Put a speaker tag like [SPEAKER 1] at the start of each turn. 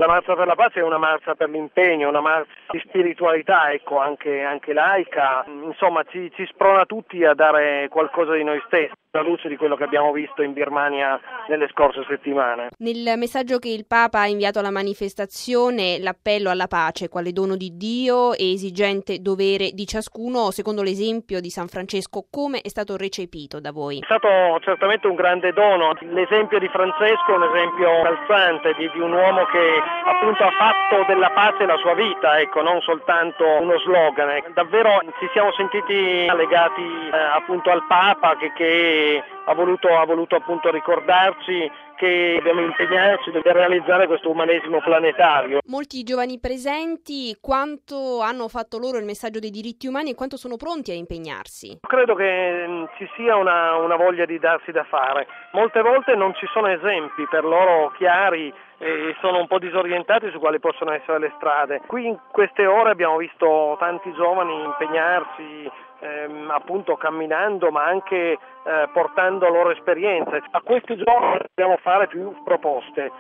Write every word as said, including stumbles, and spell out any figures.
[SPEAKER 1] La Marcia per la Pace è una marcia per l'impegno, una marcia di spiritualità, ecco, anche, anche laica. Insomma, ci, ci sprona tutti a dare qualcosa di noi stessi, alla luce di quello che abbiamo visto in Birmania nelle scorse settimane.
[SPEAKER 2] Nel messaggio che il Papa ha inviato alla manifestazione, l'appello alla pace, quale dono di Dio e esigente dovere di ciascuno, secondo l'esempio di San Francesco, come è stato recepito da voi?
[SPEAKER 1] È stato certamente un grande dono. L'esempio di Francesco è un esempio calzante di, di un uomo che appunto ha fatto della pace la sua vita, ecco, non soltanto uno slogan. Davvero ci siamo sentiti legati eh, appunto al Papa che, che ha voluto, ha voluto appunto ricordarci che dobbiamo impegnarci per realizzare questo umanesimo planetario.
[SPEAKER 2] Molti giovani presenti, quanto hanno fatto loro il messaggio dei diritti umani e quanto sono pronti a impegnarsi?
[SPEAKER 1] Credo che mh, ci sia una, una voglia di darsi da fare. Molte volte non ci sono esempi per loro chiari e sono un po' disorientati su quali possono essere le strade. Qui in queste ore abbiamo visto tanti giovani impegnarsi ehm, appunto camminando, ma anche eh, portando loro esperienze. A questi giovani dobbiamo fare più proposte.